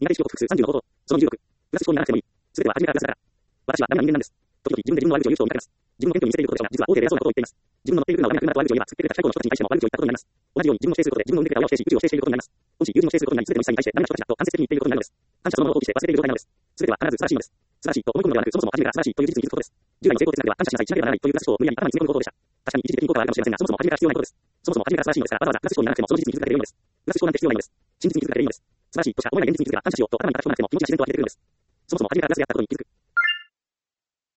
苦手意識を克服する30の方法。その26。プラス思考にならなくてもいい。すべては初めからプラスだから。私はダメな人間なんです。時々自分で自分の悪口を言う人を見かけます。自分の謙虚に見せていることでしょうが、実は大手で偉そうなことを言っています。自分の乗っている車を悪くなった悪口を言えば、作ってくれた最高の人たちに対しても悪口を言ったことになります。同じように自分を否定することで自分の腕で親を否定し、宇宙を否定していることになります。もし友人を否定することになり、すべての人に対してダメな人たちだと間接的に言っていることになるのです。感謝そのものを放棄して忘れている状態なのです。すべては必ず素晴らしいのです。素晴らしいと思い込むのではなく、そもそも初めから素晴らしいという事実に気づくことです。従来の成功哲学では感謝しなさい、しなければならないというプラス思考を無理やり頭に詰め込む方法でした。確かに一時的に効果はあるかもしれませんが、そもそも初めから必要ないことです。そもそも初めから素晴らしいのですから、わざわざプラス思考にならなくてもその事実に気づかれているのです。プラス思考なんて必要ないのです。真実に気づかれているのです。素晴らしいとしか思えない現実に気づけば感謝しようと頭に書き込まなくても気持ちが自然と湧いてくるのです。そもそも初めからプラスであったことに気づく。